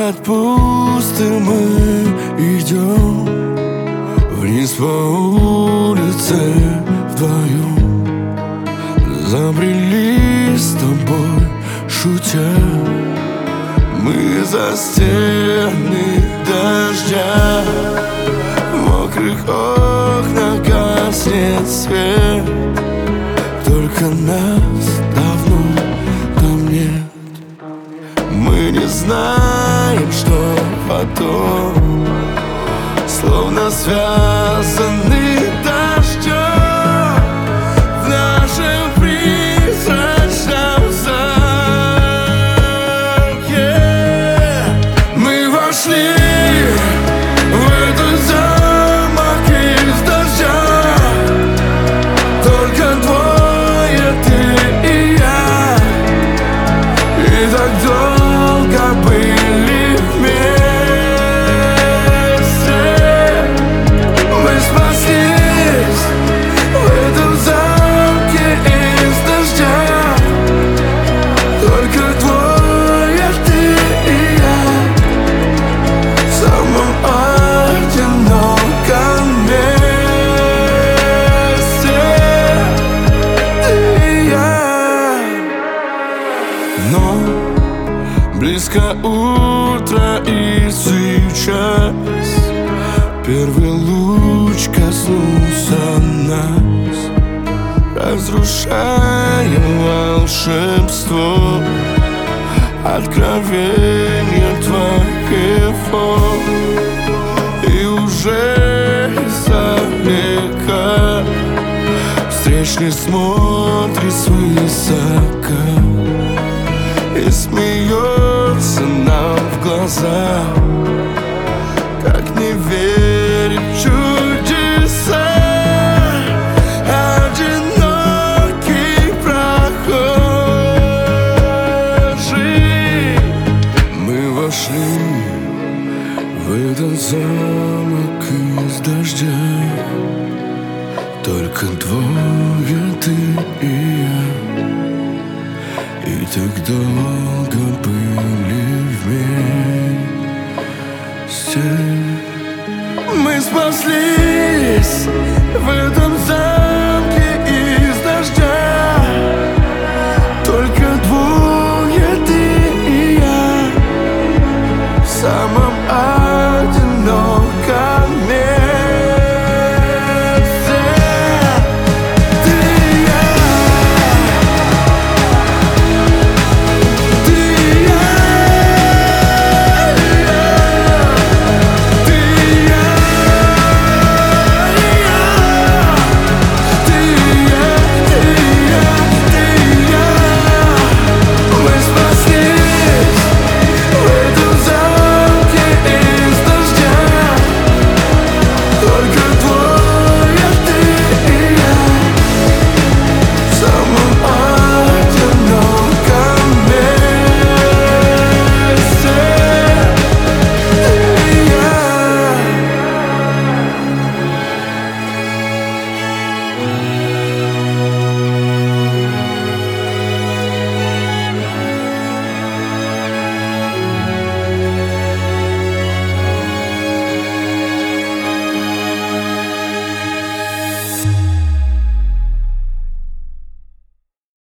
Город пустый, мы идем вниз по улице вдвоем. Забрели с тобой, шутя, мы за стены дождя. В мокрых окнах гаснет свет, только нас давно там нет. Мы не знаем, что потом, словно связаны дождем в нашем призрачном замке. Мы вошли в этот замок из дождя, только двое, ты и я, и так долго были вместе. Мы спаслись в этом замке из дождя, только двое, ты и я, в самом одиноком месте, ты и я. Но близко утро, и сейчас первый луч коснулся нас, разрушая волшебство откровения твоего. И уже издалека встречный смотрит свысока и смеется нам в глаза, как не верить в чудеса. Одинокий прохожий, мы вошли в этот замок из дождя, только двое, ты и я, и так долго были вместе. Мы спаслись в этом замке